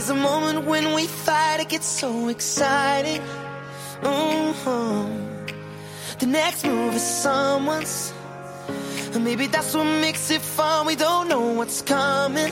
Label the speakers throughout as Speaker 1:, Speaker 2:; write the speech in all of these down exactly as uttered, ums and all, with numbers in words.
Speaker 1: There's a moment when we fight, it gets so exciting. Mm-hmm. The next move is someone's, and maybe that's what makes it fun. We don't know what's coming.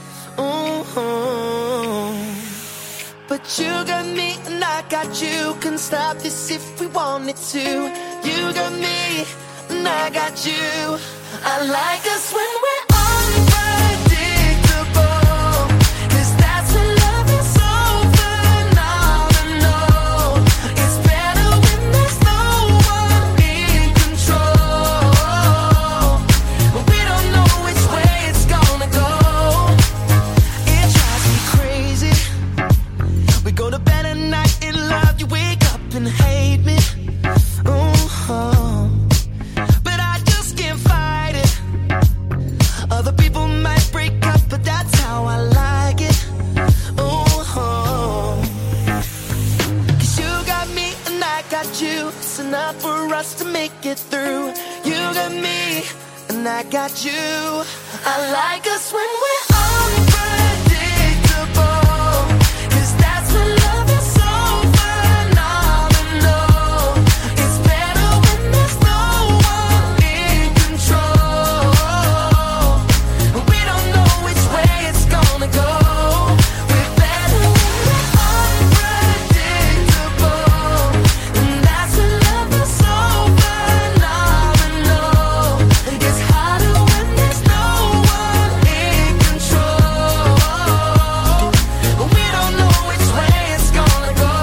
Speaker 1: Mm-hmm. But you got me and I got you. Couldn't stop this if we wanted to. You got me and I got you. I like us when we're unpredictable, 'cause that's when love is so phenomenal. It's better when there's no one in control. But we don't know which way it's gonna go. It drives me crazy. We go to bed at night in love, you wake up and hate me. Uh-huh. But I just can't fight it. Other people might break up, but that's how I like it. Uh-huh. 'Cause you got me and I got you. It's enough for us to make it through. You got me and I got you. I like us when we're unpredictable, 'cause that's when love is so phenomenal. It's better when there's no one in control. But we don't know which way it's gonna go. We're better when we're unpredictable, and that's when love is so phenomenal. It gets harder when there's no one in control. But we don't know which way it's gonna go.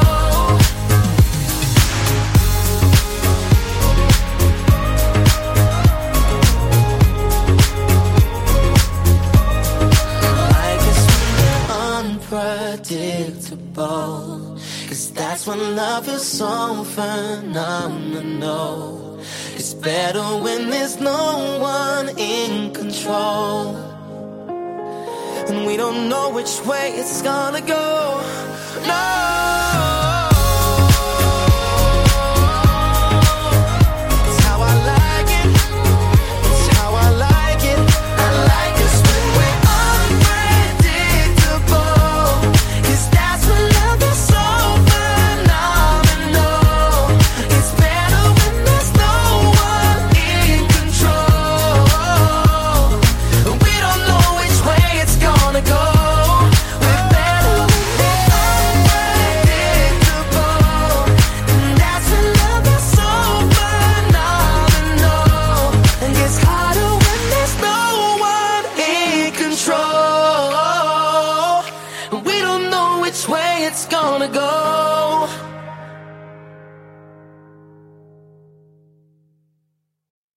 Speaker 1: Like it's unpredictable, 'cause that's when love is so phenomenal. It's better when there's no one in control, and we don't know which way it's gonna go. No. It's how I like it. It's how I like it. I like us when we're unpredictable, 'cause that's when love is so phenomenal. It's better when there's no one in control. We don't know which way it's gonna go. We're better when we're unpredictable, and that's when love is so phenomenal. And gets harder when there's no one in control. We don't know which way it's gonna go.